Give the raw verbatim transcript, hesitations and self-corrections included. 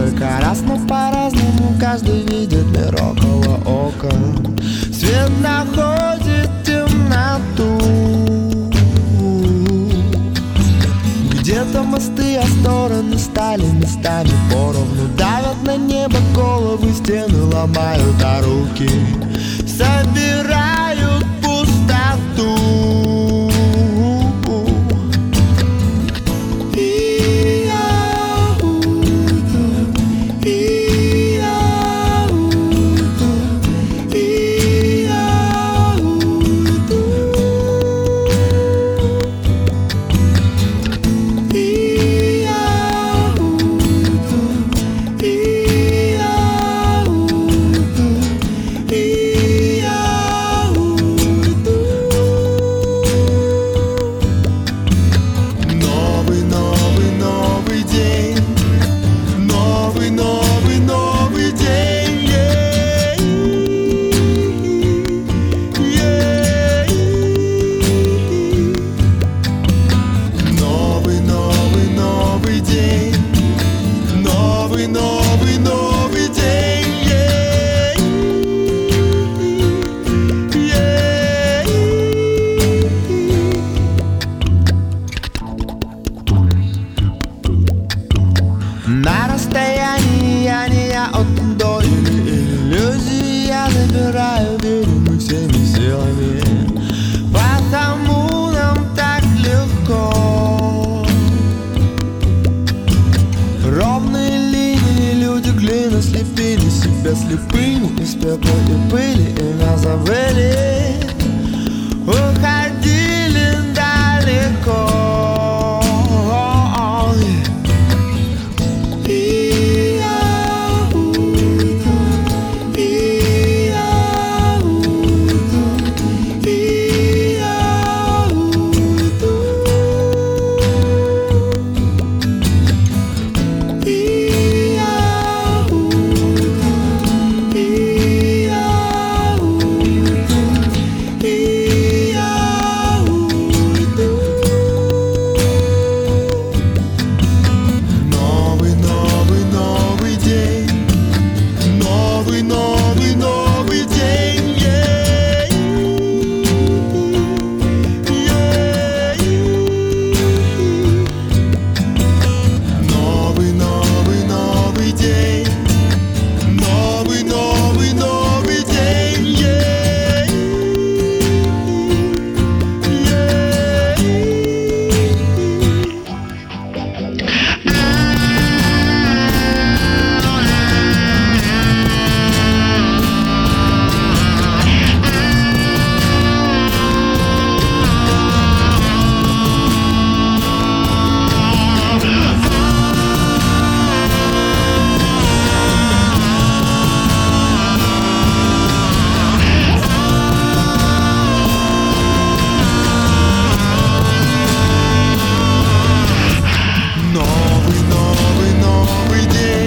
Сколько раз, но по-разному каждый видит мир около ока. Свет находит темноту. Где-то мосты, а стороны стали местами поровну. Давят на небо головы, стены ломают, а руки собирают пустоту. На расстоянии я не я от до или иллюзии я забираю, верю мы всеми силами, потому нам так легко. Ровные линии, люди глина слепили себя слепыми из пепла и пыли, и нас забыли, уходили далеко. Новый, новый, новый день.